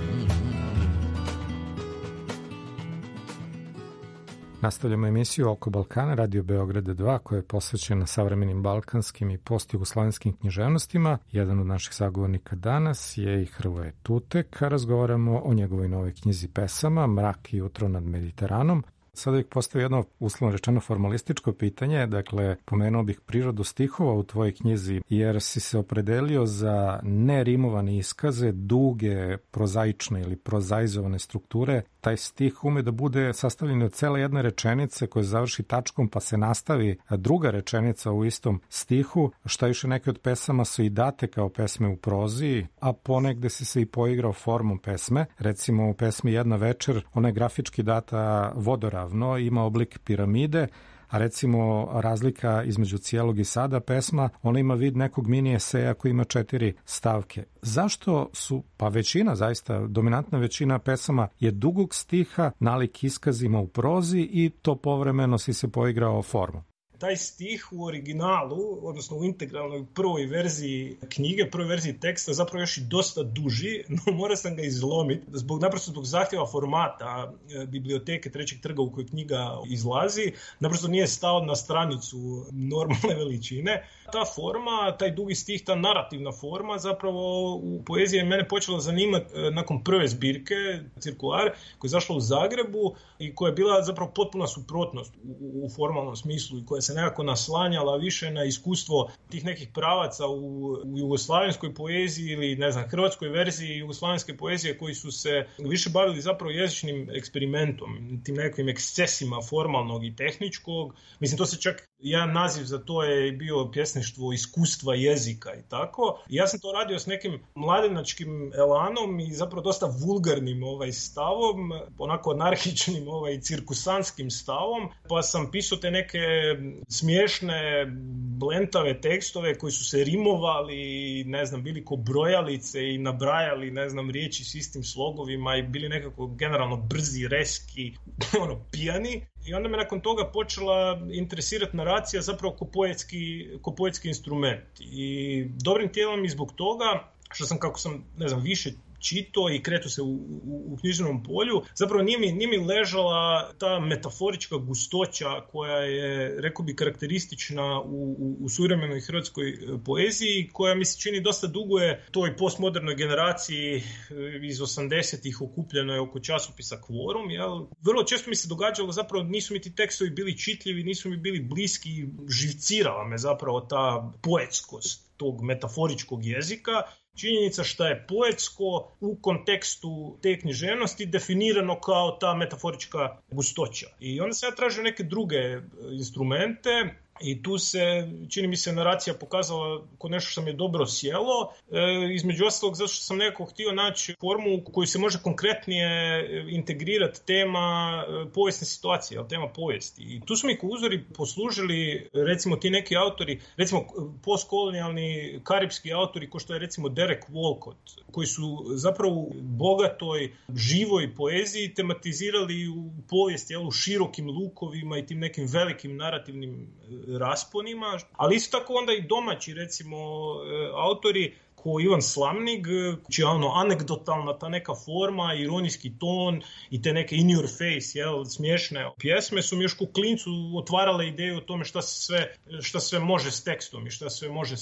Nastavljamo emisiju Oko Balkana, Radio Beograda 2, koja je posvećena savremenim balkanskim i postjugoslavenskim književnostima. Jedan od naših sagovornika danas je i Hrvoje Tutek, a razgovaramo o njegovoj novoj knjizi pesama Mrak i jutro nad Mediteranom. Sada bih postavio jedno, uslovno rečeno, formalističko pitanje. Dakle, pomenuo bih prirodu stihova u tvojoj knjizi, jer si se opredelio za nerimovane iskaze, duge, prozaične ili prozaizovane strukture. Taj stih ume da bude sastavljen od cele jedne rečenice koja završi tačkom pa se nastavi druga rečenica u istom stihu. Šta više, neke od pesama su i date kao pesme u prozi, a ponegde si se i poigrao formom pesme. Recimo u pesmi Jedna večer, ona je grafički data vodoravno, ima oblik piramide, a recimo razlika između cijelog i sada pesma, ona ima vid nekog mini eseja koji ima 4 stavke. Zašto su, pa većina, zaista dominantna većina pesama je dugog stiha nalik iskazima u prozi i to povremeno si se poigrao formom? Taj stih u originalu, odnosno u integralnoj prvoj verziji knjige, prvoj verziji teksta, zapravo još i dosta duži, no morao sam ga izlomiti naprosto zbog zahtjeva formata biblioteke Trećeg trga u kojoj knjiga izlazi. Naprosto nije stao na stranicu normalne veličine. Ta forma, taj dugi stih, ta narativna forma zapravo u poeziji je mene počela zanimati nakon prve zbirke, Cirkular, koja je zašla u Zagrebu i koja je bila zapravo potpuna suprotnost u formalnom smislu i koja se nekako naslanjala više na iskustvo tih nekih pravaca u jugoslavenskoj poeziji ili ne znam, hrvatskoj verziji jugoslavenske poezije koji su se više bavili zapravo jezičnim eksperimentom, tim nekim ekscesima formalnog i tehničkog. Mislim, to se čak, jedan naziv za to je bio pjesništvo iskustva jezika i tako. I ja sam to radio s nekim mladenačkim elanom i zapravo dosta vulgarnim stavom, onako anarhičnim cirkusanskim stavom, pa sam pisao te neke smiješne, blentave tekstove koji su se rimovali, ne znam, bili ko brojalice i nabrajali, ne znam, riječi s istim slogovima i bili nekako generalno brzi, reski, pijani. I onda me nakon toga počela interesirati naracija zapravo ko poetski instrument. I dobrim tijelom i zbog toga što sam, kako sam, ne znam, više čitao i kretao se u književnom polju, zapravo nije mi ležala ta metaforička gustoća koja je, rekao bi, karakteristična u suvremenoj hrvatskoj poeziji, koja mi se čini dosta duguje toj postmodernoj generaciji iz 80-ih okupljenoj oko časopisa Kvorum. Jel? Vrlo često mi se događalo, zapravo nisu mi ti tekstovi bili čitljivi, nisu mi bili bliski, živcirala me zapravo ta poetskost tog metaforičkog jezika. Činjenica što je poetsko u kontekstu te književnosti definirano kao ta metaforička gustoća. I onda sam ja tražio neke druge instrumente I tu se, čini mi se, naracija pokazala kod nešto što mi je dobro sjelo, između ostalog zato što sam nekako htio naći formu u koju se može konkretnije integrirati tema povijesne situacije, tema povijesti. I tu su mi kao uzori poslužili, recimo, ti neki autori, recimo postkolonijalni karipski autori, kao što je recimo Derek Walcott, koji su zapravo u bogatoj, živoj poeziji tematizirali u povijesti, u širokim lukovima i tim nekim velikim narativnim rasponima, ali isto tako onda i domaći, recimo, autori ko Ivan Slamnig, čija anegdotalna ta neka forma, ironijski ton i te neke in your face, smiješne pjesme su mi još ku klincu otvarale ideju o tome šta sve može s tekstom i šta sve može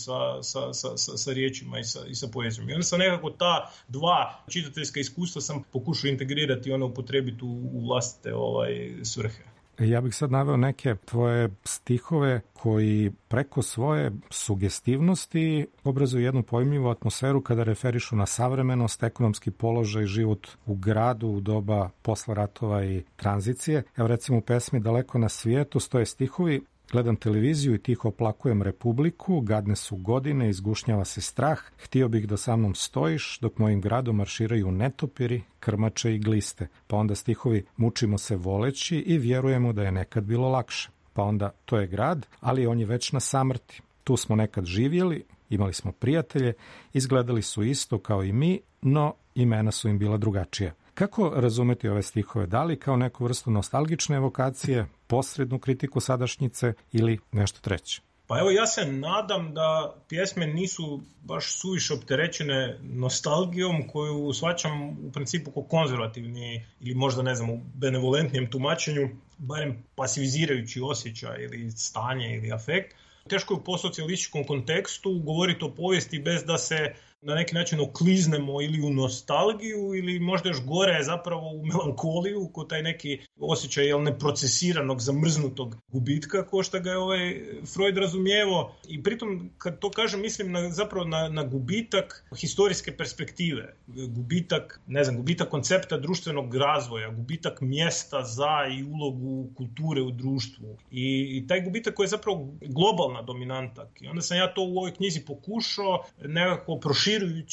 sa riječima i sa poezijom. I onda sam nekako ta dva čitateljska iskustva sam pokušao integrirati i upotrebiti u vlastite svrhe. Ja bih sad naveo neke tvoje stihove koji preko svoje sugestivnosti obrazuju jednu pojmljivu atmosferu kada referišu na savremenost, ekonomski položaj, život u gradu u doba posle ratova i tranzicije. Evo recimo u pesmi Daleko na svijetu stoje stihovi: gledam televiziju i tiho oplakujem Republiku, gadne su godine, izgušnjava se strah, htio bih da sa mnom stojiš, dok mojim gradom marširaju netopiri, krmače i gliste. Pa onda stihovi: mučimo se voleći i vjerujemo da je nekad bilo lakše. Pa onda: to je grad, ali on je već na samrti. Tu smo nekad živjeli, imali smo prijatelje, izgledali su isto kao i mi, no imena su im bila drugačija. Kako razumeti ove stihove? Da li kao neku vrstu nostalgične evokacije, posrednu kritiku sadašnjice ili nešto treće? Pa evo, ja se nadam da pjesme nisu baš suviše opterećene nostalgijom koju shvaćam u principu kao konzervativni ili možda, ne znam, u benevolentnijem tumačenju, barem pasivizirajući osjećaj ili stanje ili afekt. Teško je u postsocijalističkom kontekstu govoriti o povijesti bez da se na neki način okliznemo ili u nostalgiju ili možda još gore zapravo u melankoliju, ko taj neki osjećaj neprocesiranog, zamrznutog gubitka, ko što ga je Freud razumijevao. I pritom, kad to kažem, mislim zapravo na gubitak historijske perspektive, gubitak koncepta društvenog razvoja, gubitak mjesta za i ulogu kulture u društvu. I taj gubitak koji je zapravo globalna dominanta. I onda sam ja to u ovoj knjizi pokušao nekako proširujući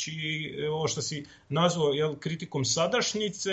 ovo što si nazvao kritikom sadašnjice,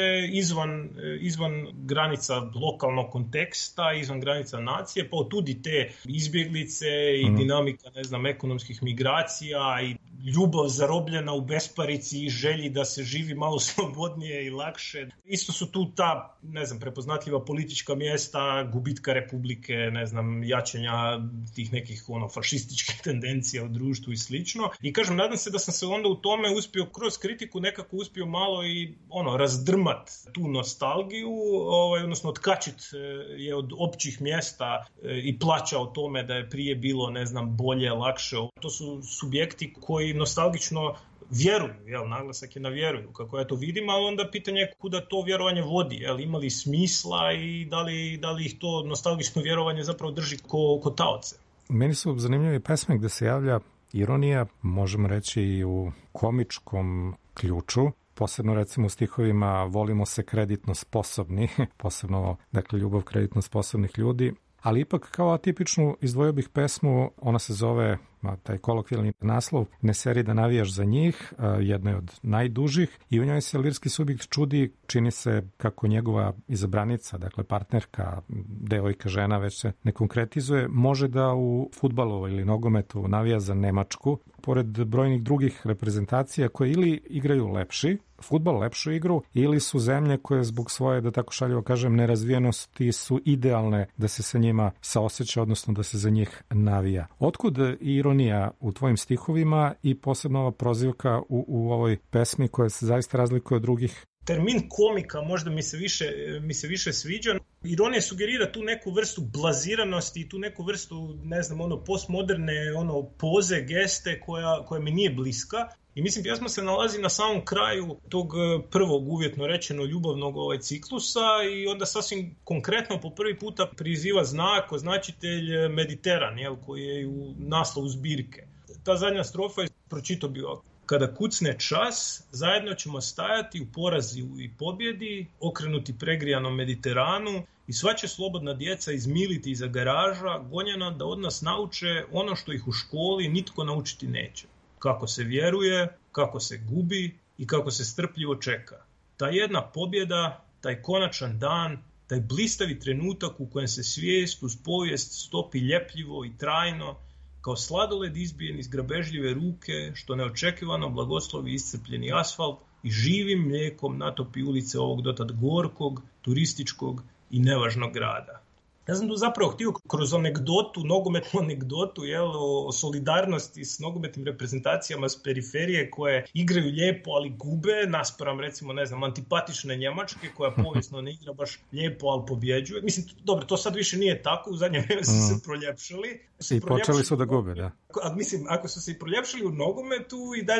izvan granica lokalnog konteksta, izvan granica nacije, pa otudi te izbjeglice i dinamika, ekonomskih migracija i ljubav zarobljena u besparici i želji da se živi malo slobodnije i lakše. Isto su tu ta, prepoznatljiva politička mjesta, gubitka republike, jačanja tih nekih fašističkih tendencija u društvu i slično. I kažem, nadam se da sam se onda u tome uspio kroz kritiku nekako uspio malo i razdrmat tu nostalgiju, odnosno otkačit je od općih mjesta i plaća o tome da je prije bilo, bolje, lakše. To su subjekti koji nostalgično vjeruju, naglasak je na vjeruju, kako ja to vidim, ali onda pitanje je kuda to vjerovanje vodi, ima li smisla i da li ih to nostalgično vjerovanje zapravo drži ko taoce. Meni su zanimljive pesme gde se javlja ironija, možemo reći i u komičkom ključu, posebno recimo u stihovima volimo se kreditno sposobni, posebno, ljubav kreditno sposobnih ljudi, ali ipak kao atipičnu izdvojio bih pesmu, ona se zove, taj kolokvijalni naslov, Ne seri da navijaš za njih, jedna je od najdužih i u njoj se lirski subjekt čudi, čini se kako njegova izabranica, partnerka, devojka, žena, već se ne konkretizuje, može da u fudbalu ili nogometu navija za Nemačku, pored brojnih drugih reprezentacija koje ili igraju fudbal lepšu igru, ili su zemlje koje zbog svoje, da tako šaljivo kažem, nerazvijenosti su idealne da se sa njima saoseća, odnosno da se za njih navija. Otkud ironija u tvojim stihovima i posebno ova prozivka u ovoj pesmi koja se zaista razlikuje od drugih? Termin komika možda mi se više sviđa. Ironija sugerira tu neku vrstu blaziranosti i tu neku vrstu, postmoderne poze, geste koja mi nije bliska. I mislim, pjesma se nalazi na samom kraju tog prvog, uvjetno rečeno, ljubavnog ciklusa i onda sasvim konkretno po prvi puta priziva označitelj Mediteran, koji je u naslovu zbirke. Ta zadnja strofa je, pročitao bi ovako: kada kucne čas, zajedno ćemo stajati u porazu i pobjedi, okrenuti pregrijanom Mediteranu I sva će slobodna djeca izmiliti iza garaža, gonjena da od nas nauče ono što ih u školi nitko naučiti neće. Kako se vjeruje, kako se gubi i kako se strpljivo čeka. Ta jedna pobjeda, taj konačan dan, taj blistavi trenutak u kojem se svijest uz povijest stopi ljepljivo i trajno, kao sladoled izbijen iz grabežljive ruke, što neočekivano blagoslovi iscrpljeni asfalt i živim mlijekom natopi ulice ovog dotad gorkog, turističkog i nevažnog grada. Ja sam tu zapravo htio kroz anegdotu, nogometnu anegdotu, o solidarnosti s nogometnim reprezentacijama s periferije koje igraju lijepo, ali gube, naspram recimo, antipatične Njemačke koja povijesno ne igra baš lijepo, ali pobjeđuje. Mislim, dobro, to sad više nije tako, u zadnje vrijeme su se proljepšali. I počeli su da gube, da. Mislim, ako su se i proljepšali u nogometu,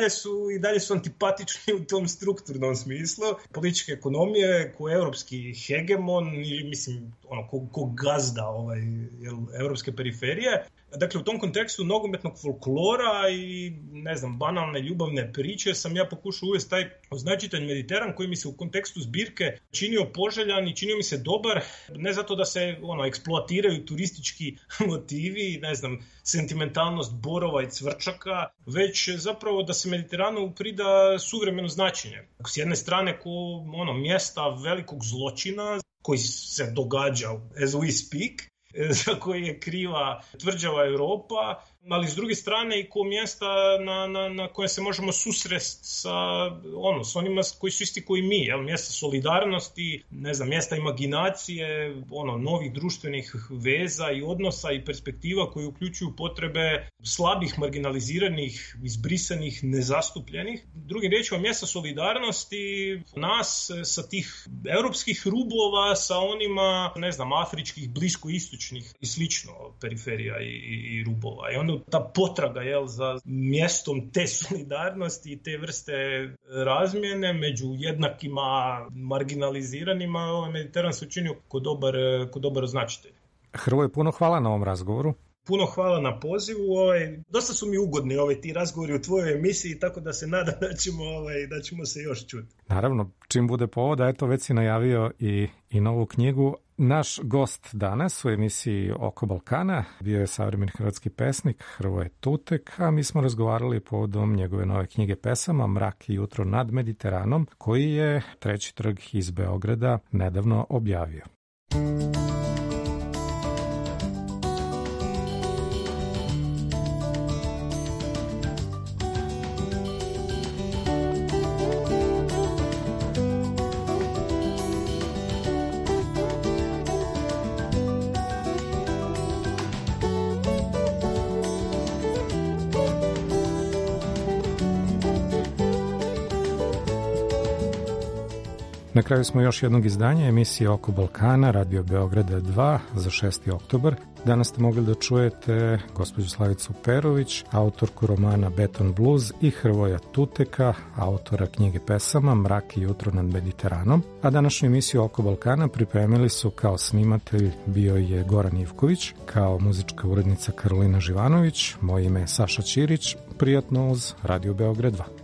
i dalje su antipatični u tom strukturnom smislu. Političke ekonomije, ko europski hegemon, ili mislim, ko gazda europske periferije. Dakle, u tom kontekstu nogometnog folklora i, banalne ljubavne priče sam ja pokušao uvesti taj označitelj Mediteran koji mi se u kontekstu zbirke činio poželjan i činio mi se dobar, ne zato da se eksploatiraju turistički motivi, sentimentalnost borova i cvrčaka, već zapravo da se Mediteranu prida suvremeno značenje. S jedne strane ko mjesta velikog zločina koji se događa as we speak, za koji je kriva tvrđava Europa, ali s druge strane i ko mjesta na koje se možemo susresti sa onima koji su isti koji mi, mjesta solidarnosti, mjesta imaginacije, novih društvenih veza i odnosa i perspektiva koji uključuju potrebe slabih, marginaliziranih, izbrisanih, nezastupljenih. Drugim riječima, mjesta solidarnosti nas sa tih europskih rubova sa onima, afričkih, bliskoistočnih i slično periferija i rubova. I onda ta potraga za mjestom te solidarnosti i te vrste razmjene među jednakima marginaliziranima, Mediteran se učinio ko dobar označitelj. Hrvoje, puno hvala na ovom razgovoru. Puno hvala na pozivu. Dosta su mi ugodni ti razgovori u tvojoj emisiji, tako da se nadam da ćemo se još čuti. Naravno, čim bude povoda, već si najavio i novu knjigu. Naš gost danas u emisiji Oko Balkana bio je savremeni hrvatski pesnik Hrvoje Tutek, a mi smo razgovarali povodom njegove nove knjige pesama Mrak i jutro nad Mediteranom, koji je Treći trg iz Beograda nedavno objavio. Na kraju smo još jednog izdanja emisije Oko Balkana, Radio Beograda 2 za 6. oktobar. Danas ste mogli da čujete gospođu Slavicu Perović, autorku romana Beton Blues, i Hrvoja Tuteka, autora knjige pesama Mrak i jutro nad Mediteranom. A današnju emisiju Oko Balkana pripremili su kao snimatelj bio je Goran Ivković, kao muzička urednica Karolina Živanović, moje ime je Saša Ćirić, prijatno uz Radio Beograd 2.